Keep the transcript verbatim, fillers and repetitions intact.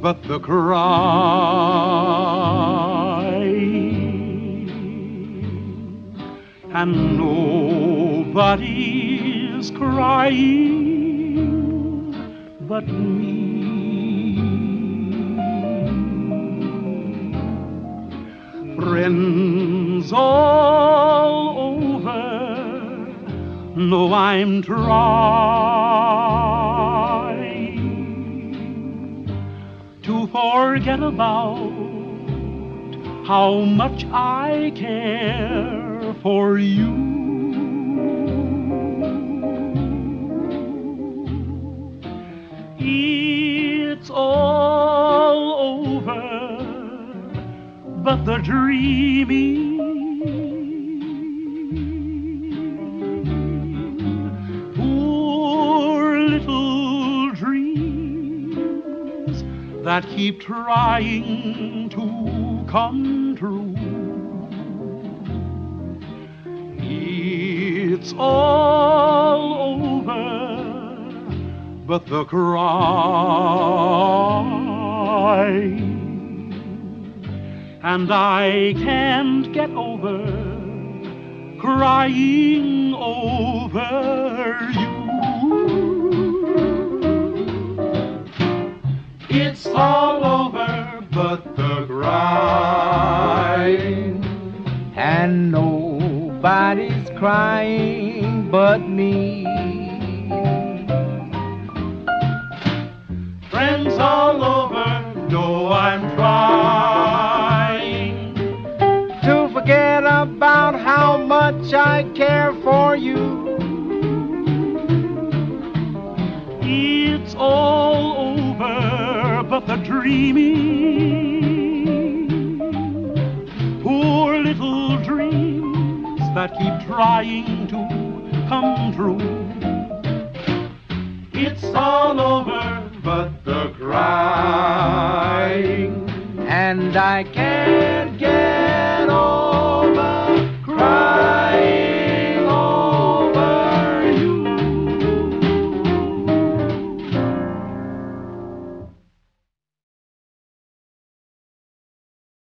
but the crying, and nobody's crying but me. Friends all over know I'm trying to forget about how much I care for you. It's all over, but the dreaming, poor little dreams that keep trying to come true. It's all over, but the crying, and I can't get over crying over you. It's all over, but the crying, and nobody's crying but me. Friends all over know I'm trying to forget about how much I care for you. It's all over, but the dreaming, poor little dreams that keep trying to come true. It's all over, but the crying, and I can't get